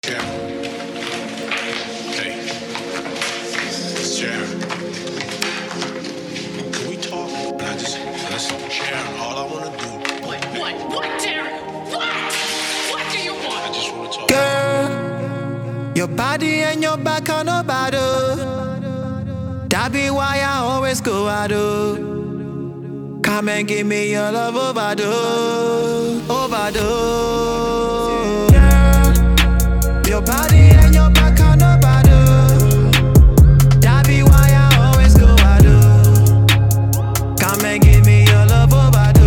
Jam. Hey, it's Jam. Can we talk? And let's Jam. All I want to do. What, Darren? What do you want? I just want to talk. Girl, your body and your back are no bad. That be why I always go out. Come and give me your love overdose. Girl, your body and your back are no bad. That be why I always go out. Come and give me your love overdose.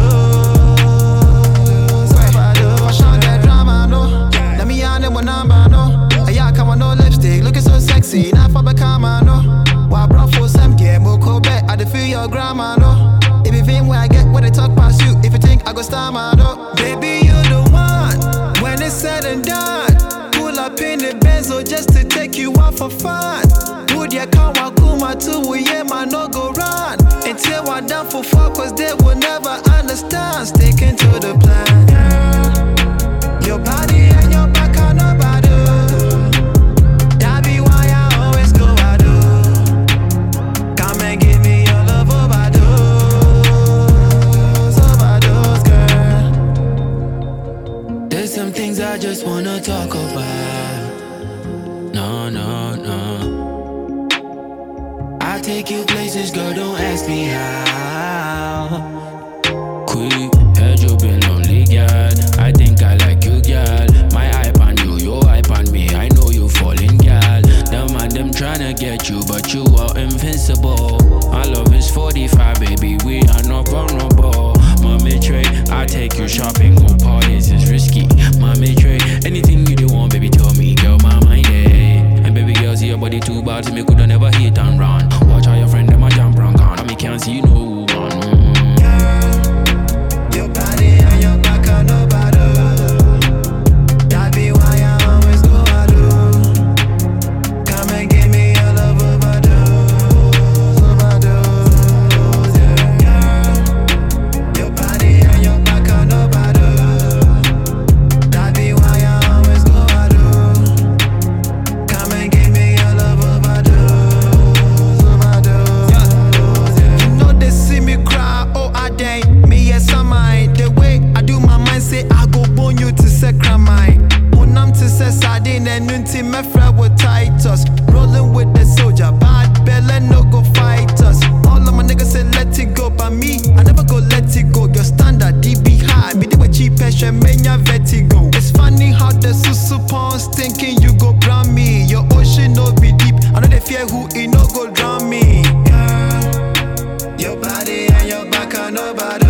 Fashion get drama, no. Let me on them one number, no. Yeah, come on, no lipstick, looking so sexy. Not for the camera, no. Why bro for some game, we'll call back. I feel your grandma, no. If you think where I get when they talk past you, if you think I go stammer, no. Baby, you the one. When it's said and done, pull up in the Benzo just to take you out for fun. Would ya come Wakuma to yeah, man, no go run. Until I'm down for fuck, cause they will never understand. Sticking to the plan. Your body and your back are no bad. That be why I always go out. Come and give me your love overdose, girl. There's some things I just wanna talk about. No. I take you places, girl, don't ask me how. Quick, heard you been lonely, girl. I think I like you, girl. My hype on you, your hype on me. I know you falling, girl. Them tryna get you, but you are invincible. My love is 45, baby. We are not vulnerable. Mommy Trey, I take you shopping, go parties, it's risky. Mommy Trey, anything you do want, baby, tell me, girl, my mind, and baby girl, see your body too bad, so me coulda never hit and run. Watch how your friend them a jump round, and me can't see no woman. Your body and your back are no bad. That be why I always go out. Come and give me your love overdose, yeah. Your body and your back are no bad. That be why I always go out. Come and give me your love overdose, yeah. You know they see me cry, oh I dang. Me yes I mind. The way I do my mind say I go bone you to sacramine. Unam to say sardine and unti me friend with Titus. Rolling with the soldier, bad belly no go fight us. All of my niggas say let it go, but me I never go let it go. Your standard DB high, me do a cheap passion, mania vertigo. It's funny how the susu pawns thinking you go drown me. Your ocean no be deep, I know they fear who it no go drown me. Your body and your back are no bad.